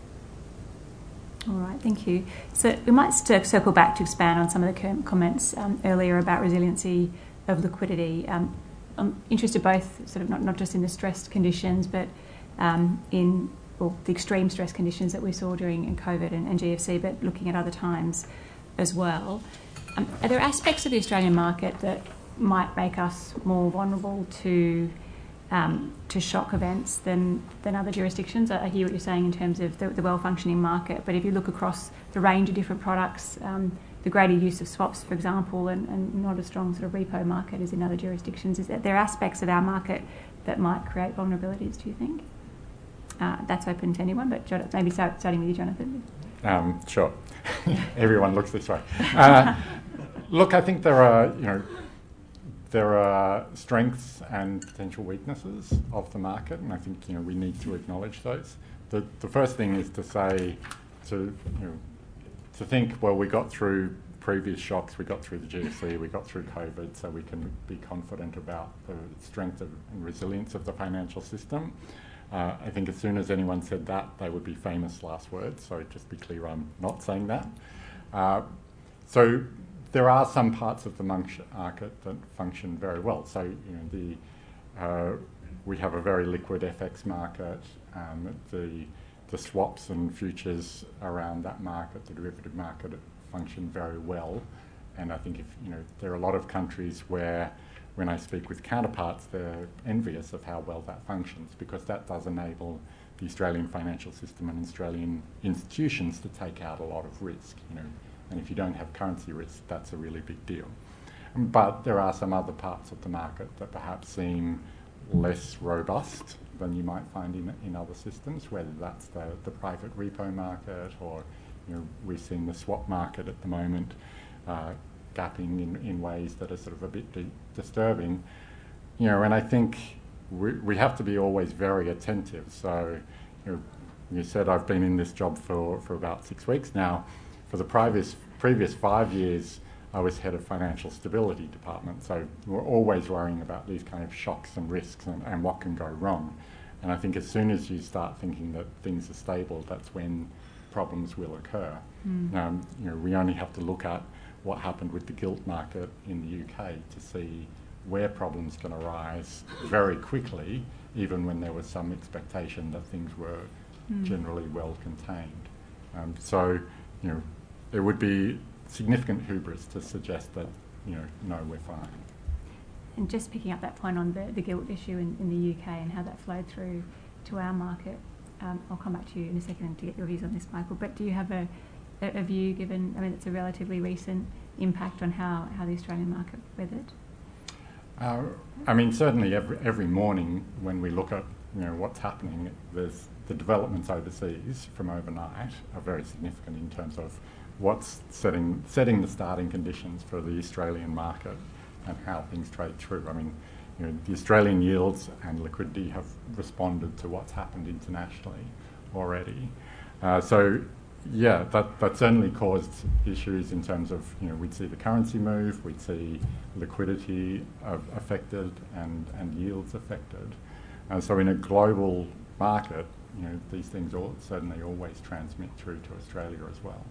All right, thank you. So we might st- circle back to expand on some of the com- comments um, earlier about resiliency of liquidity. Um, I'm interested both, sort of not, not just in the stressed conditions, but um, in well, the extreme stress conditions that we saw during in COVID and, and G F C, but looking at other times as well. Um, are there aspects of the Australian market that might make us more vulnerable to Um, to shock events than, than other jurisdictions? I hear what you're saying in terms of the, the well-functioning market, but if you look across the range of different products, um, the greater use of swaps, for example, and, and not a strong sort of repo market as in other jurisdictions, is that there are aspects of our market that might create vulnerabilities, do you think? Uh, that's open to anyone, but Jon- maybe start, starting with you, Jonathan. Um, sure. Everyone looks this way. Uh, look, I think there are, you know, There are strengths and potential weaknesses of the market, and I think you know we need to acknowledge those. The the first thing is to say, to you know, to think. Well, we got through previous shocks, we got through the G F C, we got through COVID, so we can be confident about the strength of, and resilience of the financial system. Uh, I think as soon as anyone said that, they would be famous last words. So just be clear, I'm not saying that. Uh, so. There are some parts of the market that function very well. So, you know, the uh, we have a very liquid F X market. Um, the the swaps and futures around that market, the derivative market, function very well. And I think if you know, there are a lot of countries where, when I speak with counterparts, they're envious of how well that functions because that does enable the Australian financial system and Australian institutions to take out a lot of risk. You know. And if you don't have currency risk, that's a really big deal. But there are some other parts of the market that perhaps seem less robust than you might find in, in other systems, whether that's the, the private repo market or you know, we've seen the swap market at the moment uh, gapping in, in ways that are sort of a bit di- disturbing. You know, and I think we, we have to be always very attentive. So, you know, you said I've been in this job for, for about six weeks now. For the previous, previous five years, I was head of financial stability department, so we're always worrying about these kind of shocks and risks and, and what can go wrong. And I think as soon as you start thinking that things are stable, that's when problems will occur. Mm. Um, you know, we only have to look at what happened with the gilt market in the U K to see where problems can arise very quickly, even when there was some expectation that things were mm. generally well contained. Um, so, you know, it would be significant hubris to suggest that, you know, no, we're fine. And just picking up that point on the, the gilt issue in, in the U K and how that flowed through to our market, um, I'll come back to you in a second to get your views on this, Michael, but do you have a, a, a view given, I mean, it's a relatively recent impact on how, how the Australian market weathered? Uh, I mean, certainly every, every morning when we look at, you know, what's happening, there's the developments overseas from overnight are very significant in terms of what's setting setting the starting conditions for the Australian market and how things trade through. I mean, you know, the Australian yields and liquidity have responded to what's happened internationally already. Uh, so, yeah, that, that certainly caused issues in terms of, you know, we'd see the currency move, we'd see liquidity uh, affected and, and yields affected. Uh, so in a global market, you know, these things all, certainly always transmit through to Australia as well.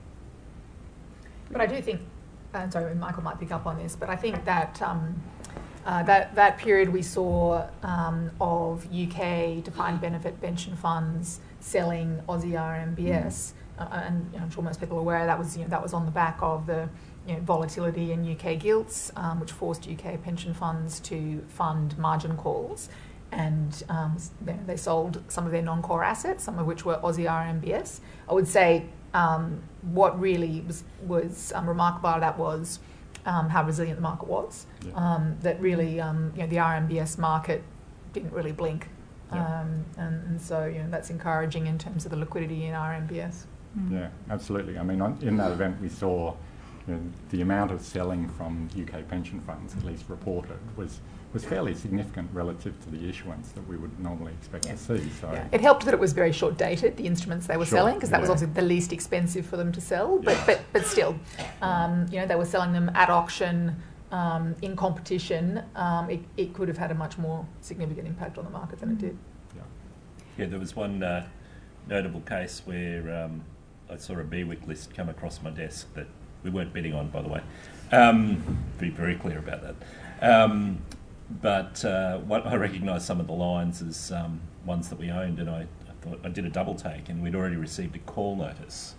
But I do think, and sorry, Michael might pick up on this, but I think that um, uh, that that period we saw um, of U K defined benefit pension funds selling Aussie R M B S, mm. uh, and you know, I'm sure most people are aware that was you know that was on the back of the you know, volatility in U K gilts, um, which forced U K pension funds to fund margin calls, and um, they, they sold some of their non-core assets, some of which were Aussie R M B S. I would say um, what really was, was um, remarkable about that was um, how resilient the market was. Yeah. Um, that really, um, you know, the R M B S market didn't really blink. Yeah. Um, and, and so, you know, that's encouraging in terms of the liquidity in R M B S. Mm. Yeah, absolutely. I mean, on, in that event, we saw you know, the amount of selling from U K pension funds, at least reported, was was fairly significant relative to the issuance that we would normally expect Yeah. to see. So Yeah. It helped that it was very short dated, the instruments they were Sure, selling, because that was yeah. obviously the least expensive for them to sell. But Yeah. but, but still, um, you know, they were selling them at auction, um, in competition. Um, it, it could have had a much more significant impact on the market than it did. Yeah, there was one uh, notable case where um, I saw a B W I C list come across my desk that we weren't bidding on, by the way. Um, be very clear about that. Um, but uh, what I recognised some of the lines as um, ones that we owned, and I, I thought I did a double take, and we'd already received a call notice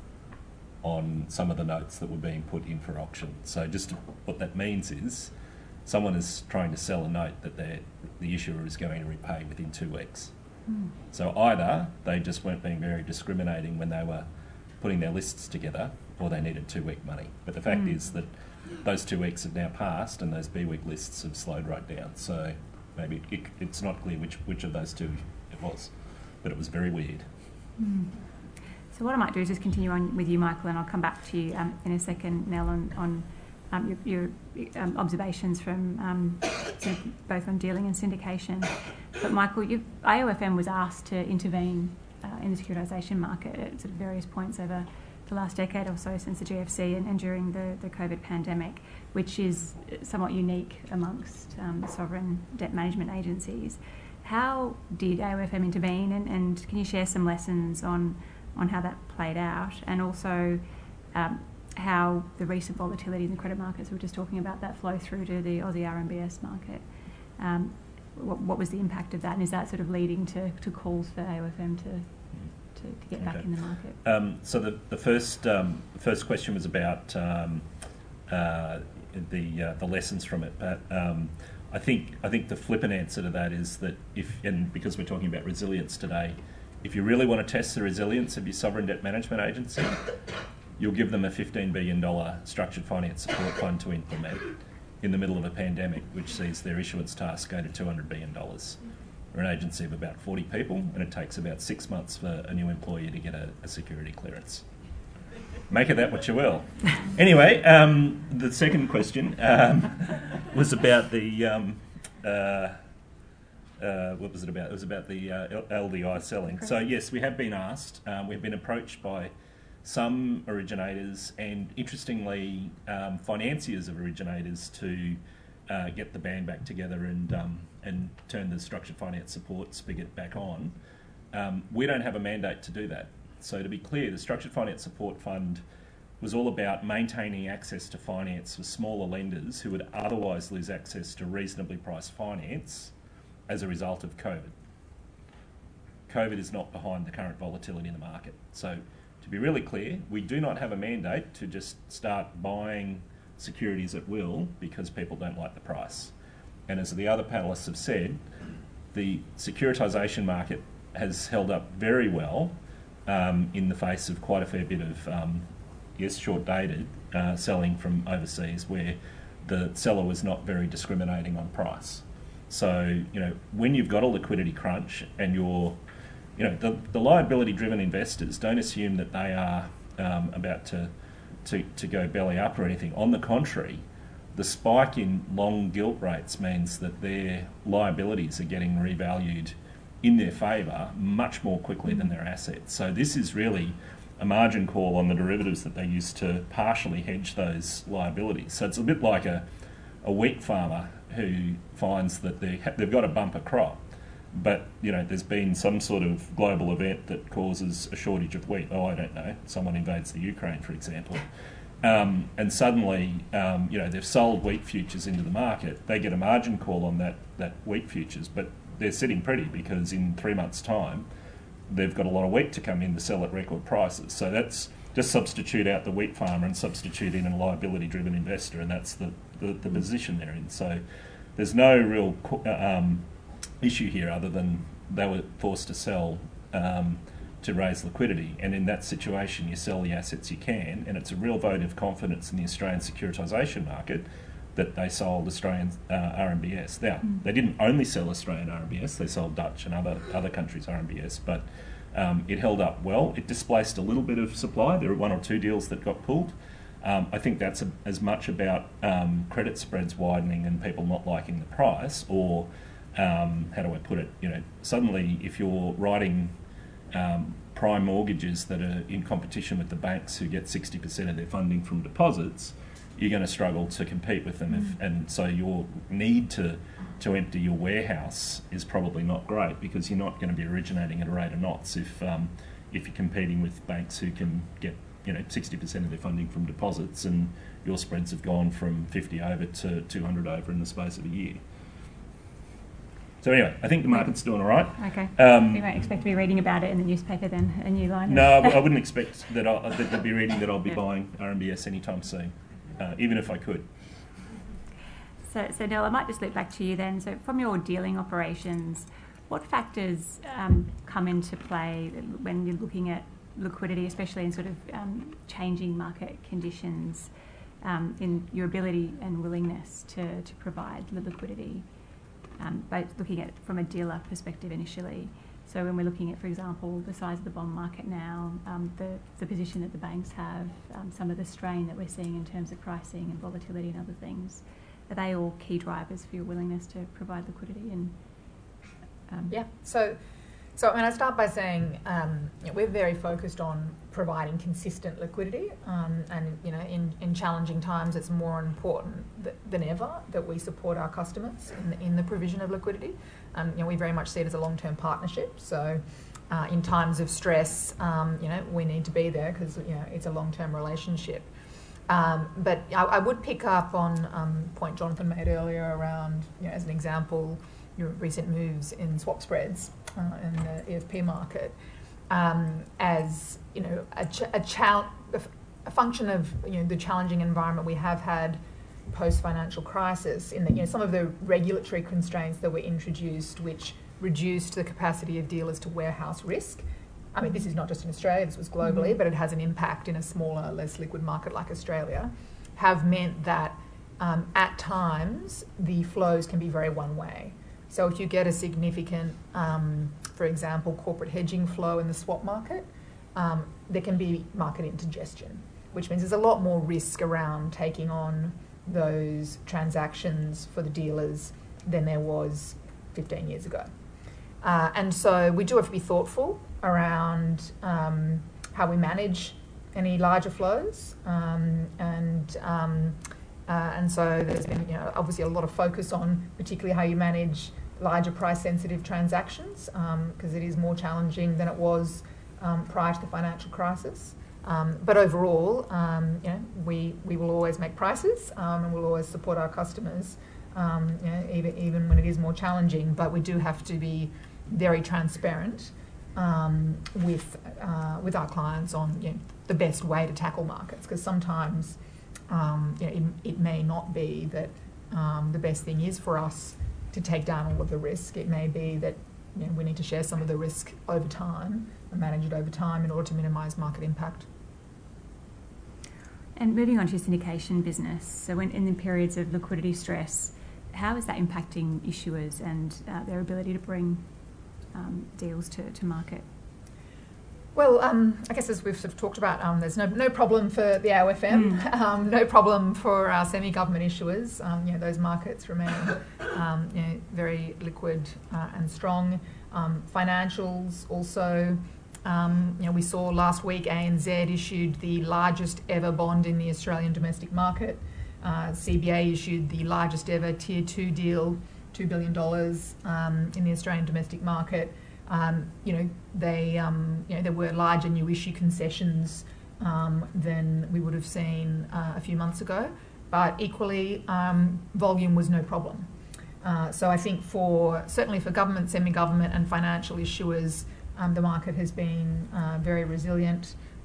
on some of the notes that were being put in for auction. So just to, what that means is someone is trying to sell a note that the issuer is going to repay within two weeks. Mm. So either they just weren't being very discriminating when they were putting their lists together, or they needed two-week money. But the fact Mm. is that those two weeks have now passed, and those B W I C lists have slowed right down. So maybe it, it's not clear which which of those two it was, but it was very weird. Mm. So what I might do is just continue on with you, Michael, and I'll come back to you um, in a second, Nell, on, on um, your, your um, observations from um, sort of both on dealing and syndication. But Michael, you, I O F M was asked to intervene uh, in the securitisation market at sort of various points over the last decade or so since the G F C and, and during the, the COVID pandemic, which is somewhat unique amongst um, sovereign debt management agencies. How did A O F M intervene, and, and can you share some lessons on, on how that played out, and also um, how the recent volatility in the credit markets, we were just talking about, that flow through to the Aussie R M B S market? Um, what, what was the impact of that, and is that sort of leading to, to calls for A O F M to To, to get back Okay. in the market? Um, so the, the first um, the first question was about um, uh, the uh, the lessons from it. But um, I think I think the flippant answer to that is that if, and because we're talking about resilience today, if you really want to test the resilience of your sovereign debt management agency, you'll give them a fifteen billion dollars structured finance support fund to implement in the middle of a pandemic, which sees their issuance task go to two hundred billion dollars. We're an agency of about forty people, and it takes about six months for a new employee to get a, a security clearance. Make of that what you will. Anyway, um, the second question um, was about the... Um, uh, uh, what was it about? It was about the uh, L D I selling. So yes, we have been asked. Um, we've been approached by some originators and, interestingly, um, financiers of originators to uh, get the band back together and um, and turn the structured finance support spigot back on. Um, we don't have a mandate to do that. So to be clear, the Structured Finance Support Fund was all about maintaining access to finance for smaller lenders who would otherwise lose access to reasonably priced finance as a result of COVID. COVID is not behind the current volatility in the market. So to be really clear, we do not have a mandate to just start buying securities at will because people don't like the price. And as the other panellists have said, the securitisation market has held up very well um, in the face of quite a fair bit of, um, yes, short-dated uh, selling from overseas, where the seller was not very discriminating on price. So, you know, when you've got a liquidity crunch and you're, you know, the, the liability-driven investors don't assume that they are um, about to, to, to go belly up or anything. On the contrary, the spike in long gilt rates means that their liabilities are getting revalued in their favour much more quickly than their assets. So this is really a margin call on the derivatives that they use to partially hedge those liabilities. So it's a bit like a, a wheat farmer who finds that they ha- they've got a bumper crop, but you know there's been some sort of global event that causes a shortage of wheat. Oh, I don't know, someone invades the Ukraine, for example. Um, and suddenly, um, you know, they've sold wheat futures into the market. They get a margin call on that, that wheat futures, but they're sitting pretty because in three months' time, they've got a lot of wheat to come in to sell at record prices. So that's just substitute out the wheat farmer and substitute in a liability-driven investor, and that's the, the, the position they're in. So there's no real um, issue here other than they were forced to sell um, to raise liquidity, and in that situation you sell the assets you can, and it's a real vote of confidence in the Australian securitisation market that they sold Australian uh, R M B S. Now, mm. they didn't only sell Australian R M B S, they sold Dutch and other, other countries' R M B S, but um, it held up well. It displaced a little bit of supply. There were one or two deals that got pulled. Um, I think that's a, as much about um, credit spreads widening and people not liking the price, or um, how do I put it, you know, suddenly if you're writing um, prime mortgages that are in competition with the banks who get sixty percent of their funding from deposits, you're going to struggle to compete with them. Mm. If, and so your need to, to empty your warehouse is probably not great, because you're not going to be originating at a rate of knots if, um, if you're competing with banks who can get, you know, sixty percent of their funding from deposits, and your spreads have gone from fifty over to two hundred over in the space of a year. So anyway, I think the market's doing all right. Okay. Um, we won't expect to be reading about it in the newspaper then, a new line? No, I wouldn't expect that, I'll, that they'll be reading that I'll be yeah. buying R M B S anytime soon, uh, even if I could. So, so Nell, I might just loop back to you then. So from your dealing operations, what factors um, come into play when you're looking at liquidity, especially in sort of um, changing market conditions, um, in your ability and willingness to, to provide the liquidity, um, both looking at it from a dealer perspective initially. So when we're looking at, for example, the size of the bond market now, um, the, the position that the banks have, um, some of the strain that we're seeing in terms of pricing and volatility and other things, are they all key drivers for your willingness to provide liquidity? And um, yeah, so so I mean, I start by saying um, you know, we're very focused on providing consistent liquidity, um, and you know, in, in challenging times, it's more important th- than ever that we support our customers in the, in the provision of liquidity. Um, you know, we very much see it as a long-term partnership. So, uh, in times of stress, um, you know, we need to be there because you know it's a long-term relationship. Um, but I, I would pick up on um, point Jonathan made earlier around, you know, as an example, your recent moves in swap spreads uh, in the E F P market, um, as you know, a, ch- a, chal- a function of you know the challenging environment we have had post-financial crisis. In that, you know, some of the regulatory constraints that were introduced, which reduced the capacity of dealers to warehouse risk. I mean, this is not just in Australia, this was globally, mm-hmm. but it has an impact in a smaller, less liquid market like Australia, have meant that um, at times the flows can be very one-way. So if you get a significant, um, for example, corporate hedging flow in the swap market, um, there can be market indigestion, which means there's a lot more risk around taking on those transactions for the dealers than there was fifteen years ago. Uh, and so we do have to be thoughtful around um, how we manage any larger flows, um, and um, uh, and so there's been, you know, obviously a lot of focus on particularly how you manage larger price-sensitive transactions, because um, it is more challenging than it was um, prior to the financial crisis. Um, but overall, um, you know, we we will always make prices, um, and we'll always support our customers, um, you know, even even when it is more challenging. But we do have to be very transparent um, with uh, with our clients on, you know, the best way to tackle markets, because sometimes um, you know, it, it may not be that um, the best thing is for us to take down all of the risk. It may be that, you know, we need to share some of the risk over time and manage it over time in order to minimise market impact. And moving on to your syndication business, so when in the periods of liquidity stress, how is that impacting issuers and uh, their ability to bring um, deals to, to market? Well, um, I guess as we've sort of talked about, um, there's no no problem for the A O F M, mm. um, no problem for our semi-government issuers. Um, you know, those markets remain um, you know, very liquid uh, and strong. Um, financials also. Um, you know, we saw last week A N Z issued the largest ever bond in the Australian domestic market. Uh, C B A issued the largest ever Tier two deal, two billion dollars um, in the Australian domestic market. Um, you know, they, um, you know, there were larger new issue concessions um, than we would have seen uh, a few months ago, but equally, um, volume was no problem. Uh, so I think for certainly for government, semi-government, and financial issuers, Um, the market has been uh, very resilient.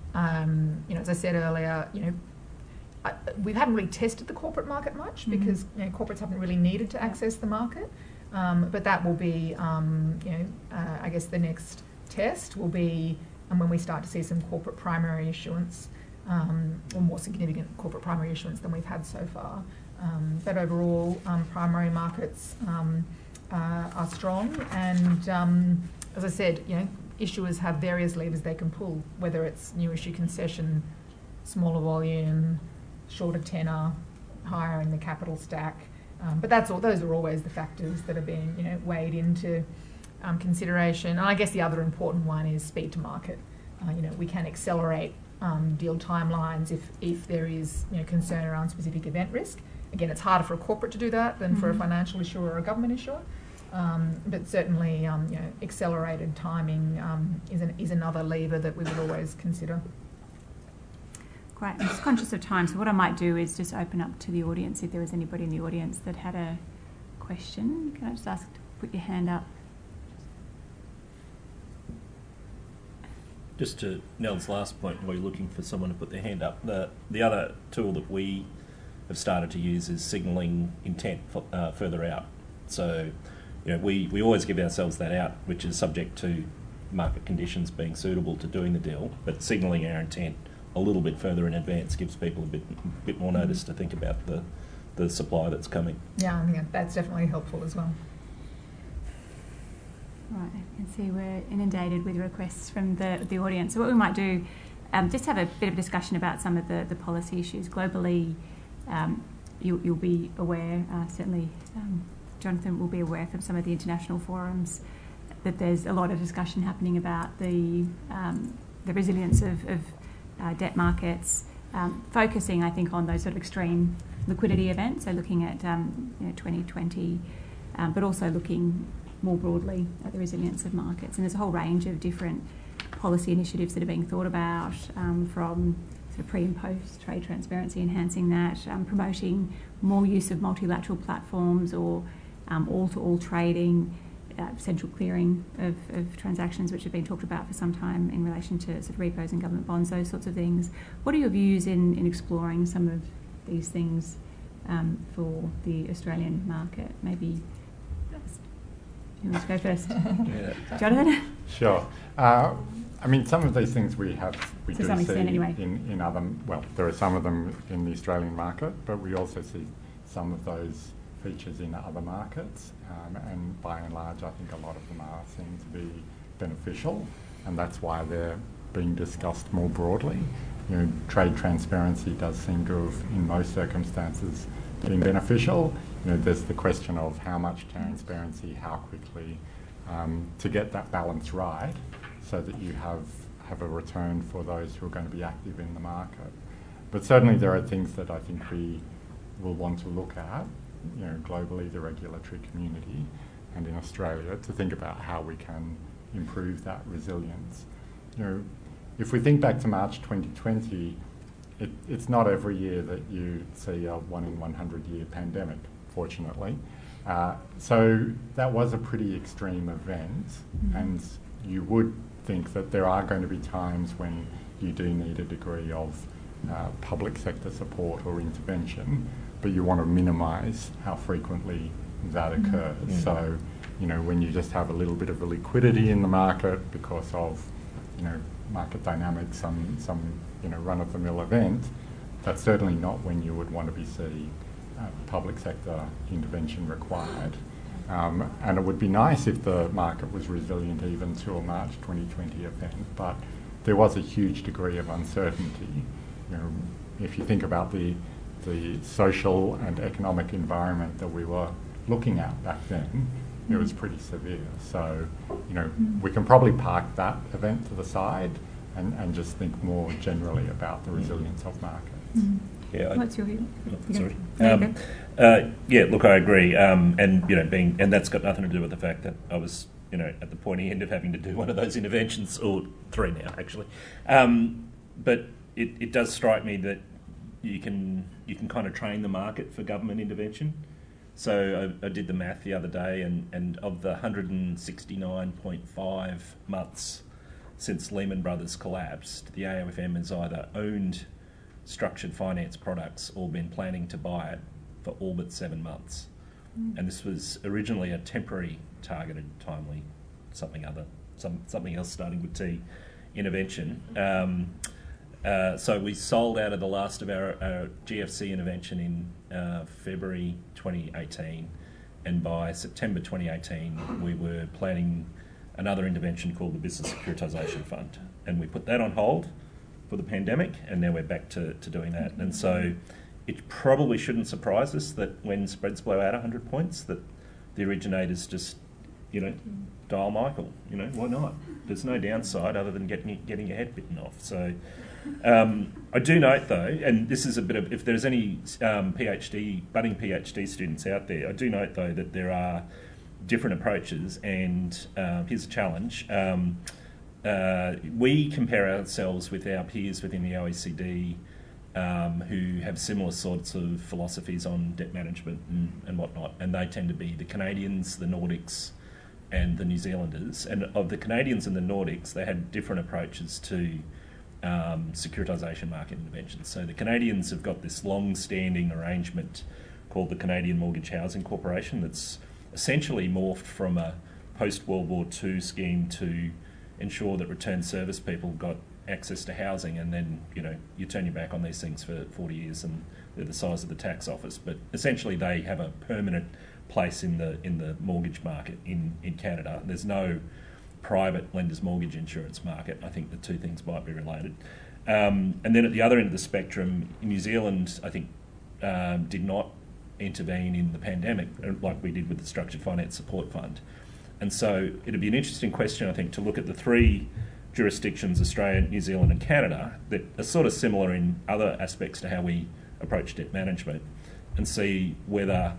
Um, you know, as I said earlier, you know, I, we haven't really tested the corporate market much Mm-hmm. because you know, corporates haven't really needed to access the market. Um, but that will be, um, you know, uh, I guess the next test will be um, when we start to see some corporate primary issuance, um, or more significant corporate primary issuance than we've had so far. Um, but overall, um, primary markets um, uh, are strong, and um, as I said, you know, issuers have various levers they can pull, whether it's new issue concession, smaller volume, shorter tenor, higher in the capital stack. Um, but that's all. Those are always the factors that are being, you know, weighed into um, consideration. And I guess the other important one is speed to market. Uh, you know, we can accelerate um, deal timelines if if there is, you know, concern around specific event risk. Again, it's harder for a corporate to do that than mm-hmm. for a financial issuer or a government issuer. Um, but certainly, um, you know, accelerated timing um, is an, is another lever that we would always consider. Great. I'm just conscious of time, so what I might do is just open up to the audience if there was anybody in the audience that had a question. Can I just ask to put your hand up? Just to Nell's last point, while you're looking for someone to put their hand up, the the other tool that we have started to use is signalling intent for, uh, further out. So, you know, we, we always give ourselves that out, which is subject to market conditions being suitable to doing the deal, but signalling our intent a little bit further in advance gives people a bit bit more notice to think about the the supply that's coming. Yeah, I think that's definitely helpful as well. Right, I can see we're inundated with requests from the the audience. So what we might do, um, just have a bit of a discussion about some of the, the policy issues globally. Um, you, you'll be aware, uh, certainly um, Jonathan will be aware from some of the international forums that there's a lot of discussion happening about the um, the resilience of, of uh, debt markets, um, focusing, I think, on those sort of extreme liquidity events, so looking at um, you know, twenty twenty, um, but also looking more broadly at the resilience of markets. And there's a whole range of different policy initiatives that are being thought about, um, from sort of pre and post trade transparency, enhancing that, um, promoting more use of multilateral platforms or um, all-to-all trading, uh, central clearing of, of transactions, which have been talked about for some time in relation to sort of repos and government bonds, those sorts of things. What are your views in, in exploring some of these things um, for the Australian market? Maybe you want to go first? Yeah. Jonathan? Sure. Uh, I mean, some of these things we have, we To do some see extent anyway. in, in other, well, there are some of them in the Australian market, but we also see some of those features in other markets, um, and by and large I think a lot of them are seen to be beneficial, and that's why they're being discussed more broadly. You know, trade transparency does seem to have, in most circumstances, been beneficial. You know, there's the question of how much transparency, how quickly, um, to get that balance right, so that you have have a return for those who are going to be active in the market. But certainly there are things that I think we will want to look at, you know, globally, the regulatory community, and in Australia, to think about how we can improve that resilience. You know, if we think back to March twenty twenty, it, it's not every year that you see a one in one hundred year pandemic, fortunately. Uh, so that was a pretty extreme event, mm-hmm. and you would think that there are going to be times when you do need a degree of uh, public sector support or intervention, but you want to minimise how frequently that occurs. Mm-hmm. So, you know, when you just have a little bit of a liquidity in the market because of, you know, market dynamics, some, some you know, run-of-the-mill event, that's certainly not when you would want to be seeing uh, public sector intervention required. Um, and it would be nice if the market was resilient even to a March twenty twenty event, but there was a huge degree of uncertainty. You know, if you think about the the social and economic environment that we were looking at back then, it was pretty severe. So, you know, we can probably park that event to the side and, and just think more generally about the resilience of markets. Mm-hmm. Yeah, What's your view? Oh, sorry. Um, uh, yeah, look, I agree, um, and you know, being and that's got nothing to do with the fact that I was, you know, at the pointy end of having to do one of those interventions, or three now actually. Um, but it, it does strike me that you can you can kind of train the market for government intervention. So I, I did the math the other day, and, and of the one hundred sixty-nine point five months since Lehman Brothers collapsed, the A O F M has either owned structured finance products or been planning to buy it for all but seven months. Mm. And this was originally a temporary, targeted, timely, something other, some something else starting with T, intervention. Um, uh, so we sold out of the last of our, our G F C intervention in uh, February twenty eighteen, and by September twenty eighteen we were planning another intervention called the Business Securitisation Fund, and we put that on hold for the pandemic, and now we're back to, to doing that. And so it probably shouldn't surprise us that when spreads blow out one hundred points, that the originators just, you know, dial Michael. You know, why not? There's no downside other than getting getting your head bitten off. So um, I do note, though, and this is a bit of, if there's any um, PhD, budding PhD students out there, I do note, though, that there are different approaches, and uh, here's a challenge. Um, uh, we compare ourselves with our peers within the O E C D um, who have similar sorts of philosophies on debt management and, and whatnot, and they tend to be the Canadians, the Nordics, and the New Zealanders. And of the Canadians and the Nordics, they had different approaches to um, securitisation market interventions. So the Canadians have got this long-standing arrangement called the Canadian Mortgage Housing Corporation that's essentially morphed from a post-World War Two scheme to ensure that return service people got access to housing, and then, you know, you turn your back on these things for forty years and they're the size of the tax office. But essentially they have a permanent place in the in the mortgage market in, in Canada. There's no private lenders mortgage insurance market. I think the two things might be related. Um, and then at the other end of the spectrum, New Zealand, I think, um, did not intervene in the pandemic like we did with the Structured Finance Support Fund. And so it'd be an interesting question, I think, to look at the three jurisdictions, Australia, New Zealand and Canada, that are sort of similar in other aspects to how we approach debt management, and see whether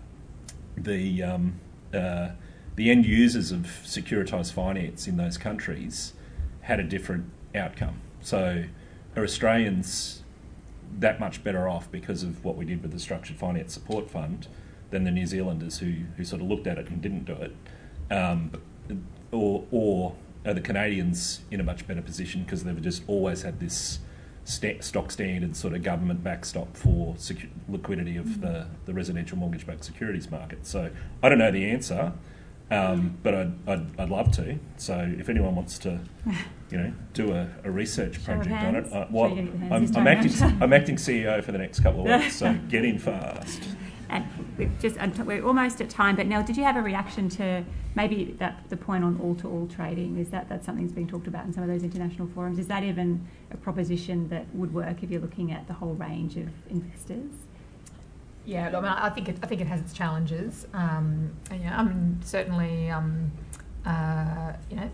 the um, uh, the end users of securitized finance in those countries had a different outcome. So are Australians that much better off because of what we did with the Structured Finance Support Fund than the New Zealanders who, who sort of looked at it and didn't do it? Um, or, or are the Canadians in a much better position because they've just always had this st- stock standard sort of government backstop for secu- liquidity of mm-hmm. the, the residential mortgage-backed securities market? So I don't know the answer, um, but I'd, I'd, I'd love to. So if anyone wants to, you know, do a, a research project on it, uh, well, I'm, I'm, acting, I'm acting C E O for the next couple of weeks, so get in fast. And we've just, we're almost at time, but Nell, did you have a reaction to maybe that the point on all-to-all trading? Is that that's something that's being talked about in some of those international forums? Is that even a proposition that would work if you're looking at the whole range of investors? Yeah, I mean, I think it, I think it has its challenges. Um, and, yeah, I mean, certainly, um, uh, you know,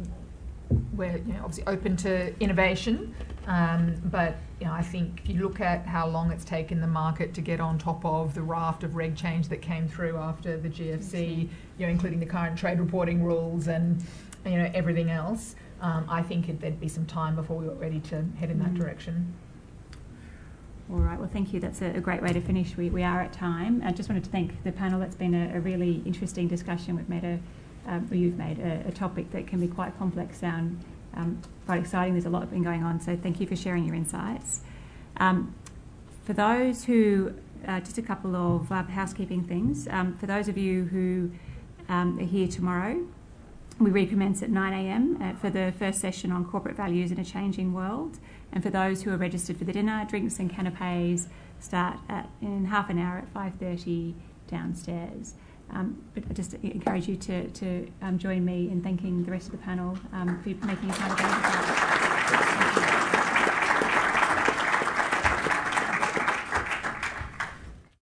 we're you know, obviously open to innovation, um, but you know, I think if you look at how long it's taken the market to get on top of the raft of reg change that came through after the G F C, you know, including the current trade reporting rules and you know everything else, um, I think it, there'd be some time before we were ready to head in mm. that direction. All right, well, thank you. That's a, a great way to finish. We, we are at time. I just wanted to thank the panel. It's been a, a really interesting discussion. We've made a, um, or you've made a, a topic that can be quite complex sound um, quite exciting. There's a lot been going on, so thank you for sharing your insights. Um, for those who, uh, just a couple of uh, housekeeping things. Um, for those of you who um, are here tomorrow, we recommence at nine a.m. Uh, for the first session on corporate values in a changing world. And for those who are registered for the dinner, drinks and canapes start at, in half an hour at five thirty downstairs. Um, but I just encourage you to, to um, join me in thanking the rest of the panel um, for making time available.